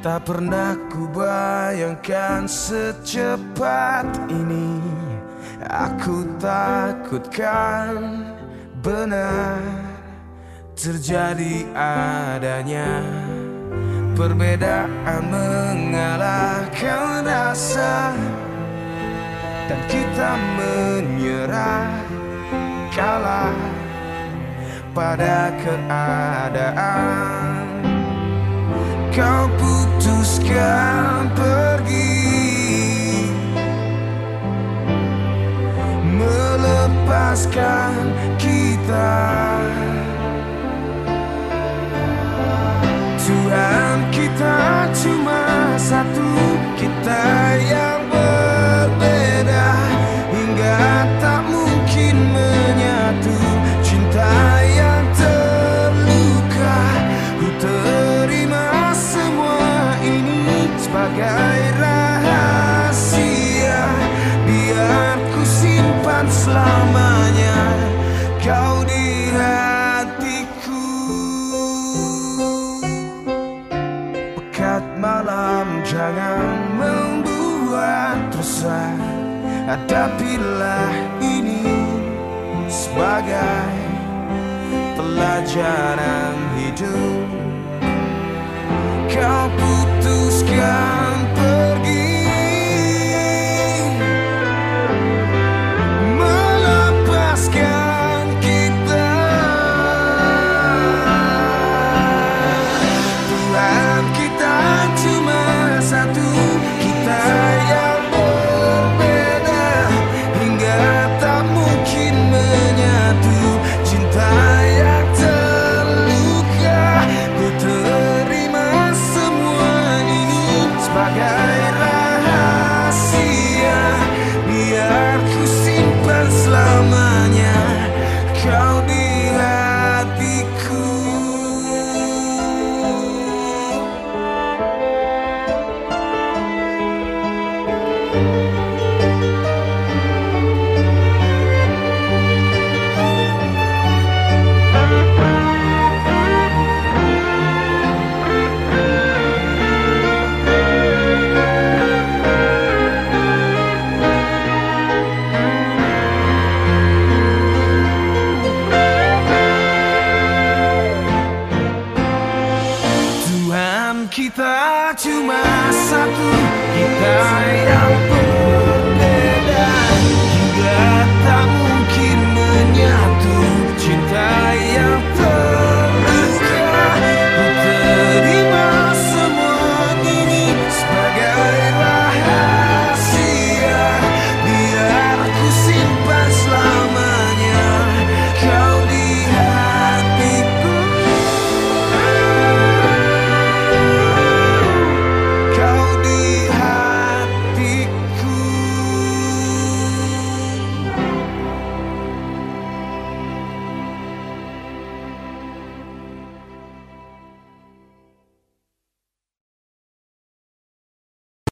Tak pernah kubayangkan secepat ini. Aku takutkan benar terjadi adanya perbedaan mengalahkan rasa, dan kita menyerah kalah pada keadaan. Kau putuskan pergi, melepaskan kita. Tuhan, kita cuma satu, kita yang berbeda hingga tak mungkin menyatu. Cinta yang terluka, ku terima semua ini sebagai rahasia. Biar ku simpan selamanya kau di hatiku. Pekat malam jangan membuat resah, hadapilah ini sebagai pelajaran hidup. Kau putuskan pergi, melepaskan kita. Tuhan, kita cuma satu, kita yang berbeda hingga tak mungkin menyatu. Cinta yang terluka, ku terima semua ini sebagai rahasia. Biar ku simpan selamanya kau di hatiku. Tuhan, kita cuma satu, kita yang